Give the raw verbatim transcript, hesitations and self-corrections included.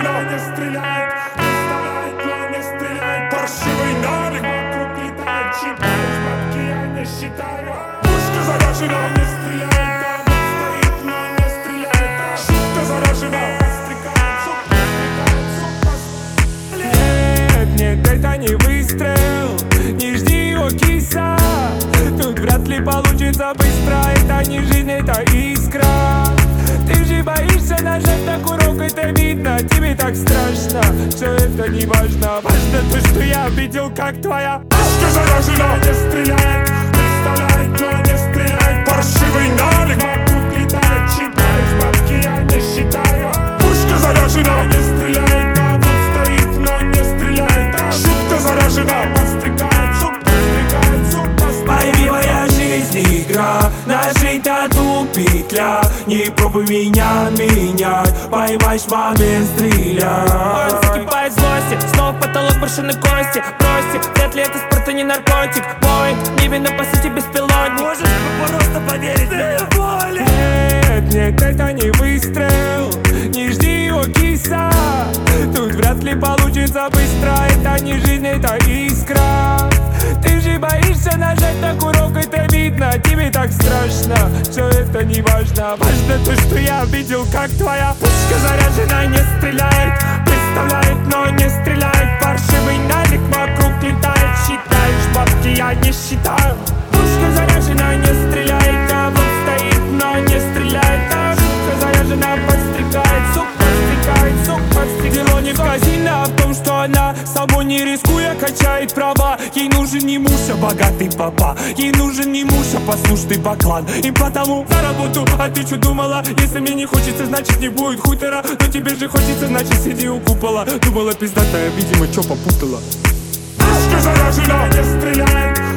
заряжена, не стреляет. Представляет, но не стреляет. Паршивый налик вокруг летает. Считаешь бабки, я не считаю. Пушка заряжена, не стреляет. Она стоит, но не стреляет. Шутка заряжена, подстрекает. Сука, подстрекает. Сука, Нет, нет, это не выстрел. Не жди его, киса. Тут вряд ли получится быстро. Это не жизнь, это искра. Ты же боишься нажать на курок, это видно. Тебе так страшно, что это не важно. Важно то, что я видел, как твоя пушка заряжена, не стреляет. Представляет, но не стреляет. Паршивый налик вокруг летает. Считаешь бабки, я не считаю. Пушка заряжена, не стреляет. Она стоит, но не стреляет. Шутка заряжена, подстрекает. Сук, подстрекает, сук, подстрекает. Пойми, моя жизнь игра, нажить тату петля. Не пробуй меня менять, поймаешь момент, стреляй. Он закипает злости, снова потолок брошенной кости. Бросьте, вряд ли это спорт, а не наркотик. Бой, невинно по сути беспилотник. Можешь просто поверить мне? Нет, нет, это не выстрел. Не жди его, киса. Тут вряд ли получится быстро. Это не жизнь, это искра. Ты же боишься нажать на курок, это видно. Тебе так страшно, что это не важно. Важно то, что я видел, как твоя пушка заряжена, не стреляет. Представляет, но не стреляет. Паршивый налик вокруг летает. Считаешь бабки, я не считаю. Пушка заряжена, не стреляет. А вот стоит, но не стреляет. А шутка заряжена, подстрекает. Сук, подстрекает, сук, подстрекает. Дело не в казино, а в том, что она собой не рискуя качает права. Ей нужен не муж, а богатый папа. Ей нужен не муж, а послушный баклан. И потому за работу, а ты что думала? Если мне не хочется, значит не будет хутора. Но тебе же хочется, значит сиди у купола. Думала пиздатая, видимо, чё попутала. Пушка заряжена, не стреляет.